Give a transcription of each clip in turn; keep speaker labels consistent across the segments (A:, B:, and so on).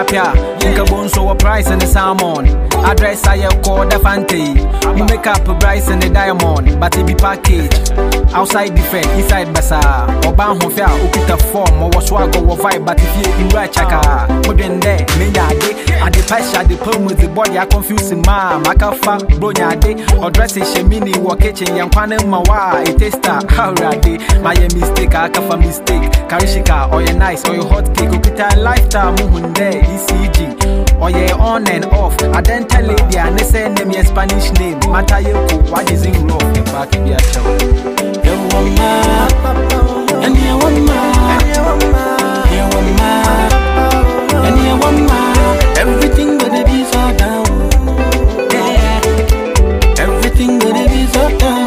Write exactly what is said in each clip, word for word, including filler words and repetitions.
A: Pia, think about so a price and the salmon. Address I call the Fante. You make up a price and the diamond, but it be package. Outside different, inside bazaar. Or bound home fair, Ukita form, or was swag or vibe, but if you right chaka, put in there, Menya day, at the passion, the poem with the body, I confusing ma, Makafa, Bronya day, or dressing Shemini, or kitchen, Yankwana Mawa, a taster, how day, my mistake, I can mistake, Karishika, or your nice, or your hot cake, Ukita lifetime, moving there, E C G, or your on and off. I then tell lady, and they say name your Spanish name, Matayoko, what is in rough, the back of your show.
B: You want my, and you want my, you want my, and you want my, everything gonna be so down, yeah, everything gonna be so down,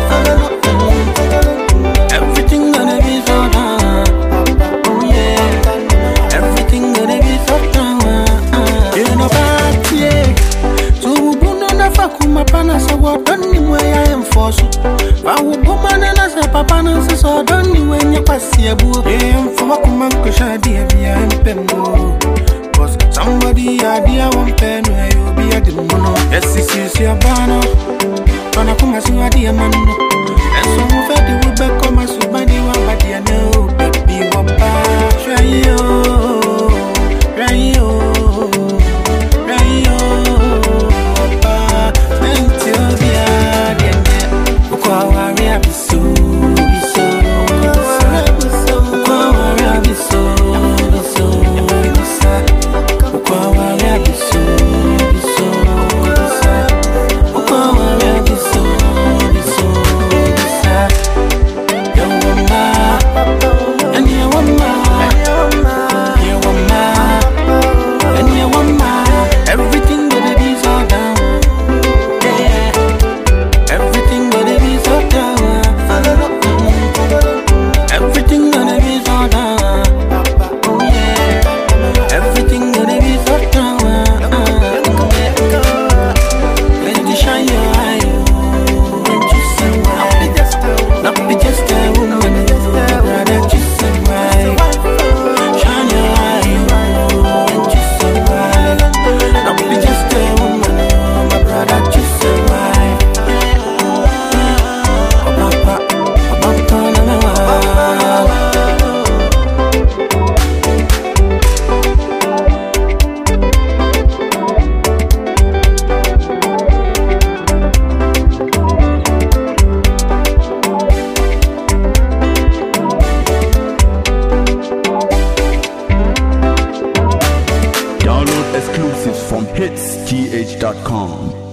B: everything gonna be so down, oh yeah, everything gonna be so down, you know about yeah, so we gonna never come up and say what done anyway I am forced. I will go man and as a papa and so don't you when you pass your book. I'm for a command cushion, dear, be a pengo. Cause somebody idea one pen where you'll be at the mono. Yes, this is your banner. On a come as you are dear man. And so move at the wood back come as somebody one but you know, baby, what bad. Try you, try you, try you, what bad. Thank you, dear.
C: Exclusives from hits t h dot com.